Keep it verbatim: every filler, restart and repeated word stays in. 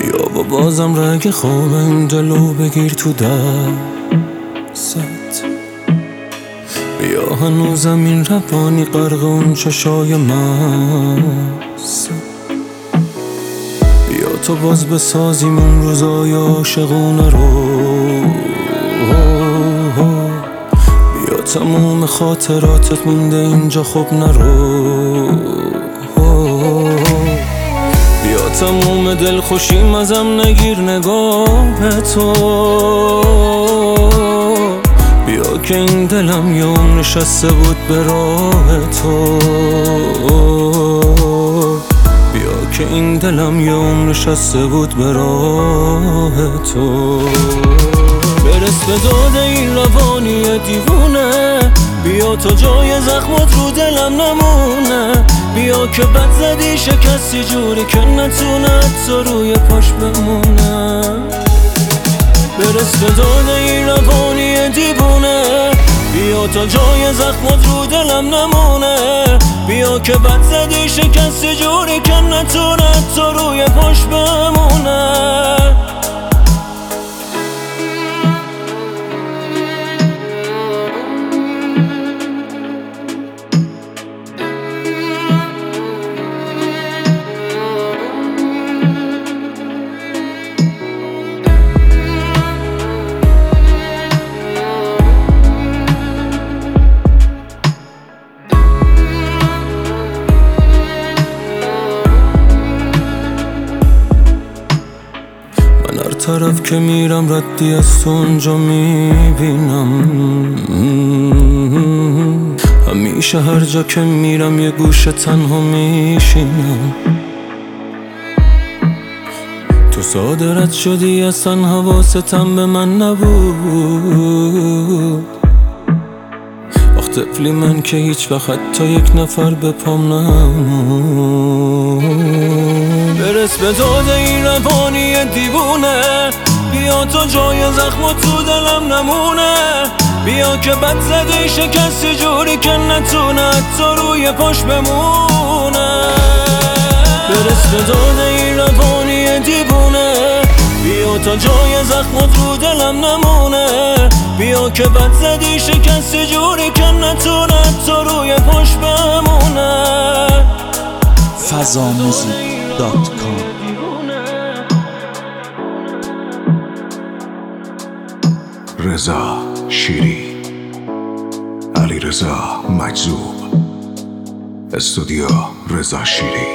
بیا و بازم رگ خواب این دلو بگیر تو دست. بیا هنوزم این روانی غرق اون چشای مست. بیا تو باز بسازیم اون روزای عاشقونه رو. بیا تموم خاطراتت مونده اینجا خب نرو. بیا تموم دلخوشیم ازم نگیر نگاه تو. بیا که این دلم یه عمر نشسته بود به راه تو. بیا که این دلم یه عمر نشسته بود به راه تو. برس به داد این روانی دیوونه. بیا تا جای زخمات رو دلم نمونه. بیا که بد زدی شکستی جوری که نتونه تا روی پاش بمونه. برس به داد این روانی دیوونه. بیا تا جای زخمات رو دلم نمونه. بیا که بد زدی شکستی جوری که نتونه تا روی پاش بمونه. هر طرف که میرم ردی از تو اونجا میبینم. همیشه هر جا که میرم یه گوشه تنها میشینم. تو ساده رد شدی اصلا حواستم به من نبود. آخ طفلی من که هیچ وقت حتی یک نفر به پام نمود. برس به داد این روانی دیوونه. بیا تا جای زخمات تو دلم نمونه. بیا که بد زدی شکستی جوری که نتونه تا روی پاش بمونه. برس به داد این روانی دیوونه. بیا تا جای زخمات رو دلم نمونه. بیا که بد زدی شکستی جوری که نتونه تا روی پاش بمونه. فضاموزیک دات کام رضا شیری، علی رضا مجذوب، استودیو رضا شیری.